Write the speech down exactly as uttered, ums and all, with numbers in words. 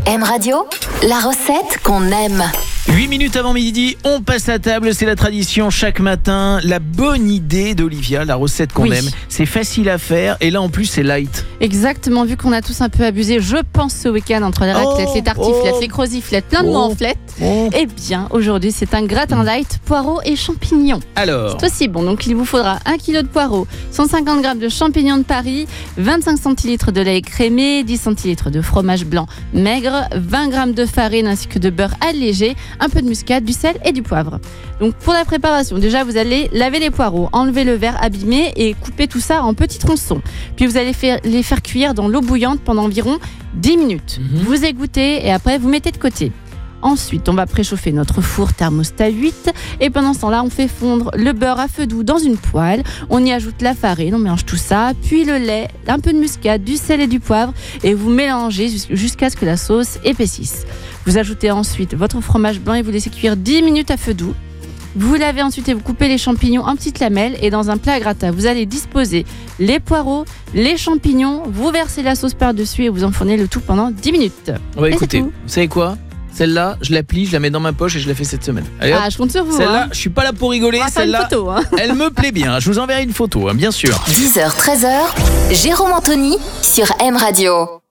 M Radio, la recette qu'on aime. huit minutes avant midi, on passe à table, c'est la tradition chaque matin. La bonne idée d'Olivia, la recette qu'on Oui. aime, c'est facile à faire et là en plus c'est light. Exactement, vu qu'on a tous un peu abusé, je pense ce week-end entre les raclettes, Oh, les tartiflettes, oh. les croziflettes, plein de mots Oh. en flette. Oh. Eh bien, aujourd'hui, c'est un gratin light, poireaux et champignons. Alors, C'est aussi bon, donc il vous faudra un kilo de poireaux, cent cinquante grammes de champignons de Paris, vingt-cinq centilitres de lait écrémé, dix centilitres de fromage blanc maigre, vingt grammes de farine ainsi que de beurre allégé, un peu de muscade, du sel et du poivre. Donc pour la préparation, déjà vous allez laver les poireaux, enlever le verre abîmé et couper tout ça en petits tronçons. Puis vous allez faire, les faire cuire dans l'eau bouillante pendant environ dix minutes. Mhm. Vous égouttez et après vous mettez de côté. Ensuite, on va préchauffer notre four thermostat huit et pendant ce temps-là, on fait fondre le beurre à feu doux dans une poêle. On y ajoute la farine, on mélange tout ça, puis le lait, un peu de muscade, du sel et du poivre et vous mélangez jus- jusqu'à ce que la sauce épaississe. Vous ajoutez ensuite votre fromage blanc et vous laissez cuire dix minutes à feu doux. Vous lavez ensuite et vous coupez les champignons en petites lamelles et dans un plat à gratin, vous allez disposer les poireaux, les champignons, vous versez la sauce par-dessus et vous enfournez le tout pendant dix minutes. ouais, Et écoutez, c'est vous tout. savez quoi ? Celle-là, je la plie, je la mets dans ma poche et je la fais cette semaine. Allez, hop. Ah, je compte sur vous. Celle-là, hein. je suis pas là pour rigoler, On va faire une celle-là, photo. Hein. elle me plaît bien. Je vous enverrai une photo, hein, bien sûr. dix heures treize, Jérôme Anthony sur M Radio.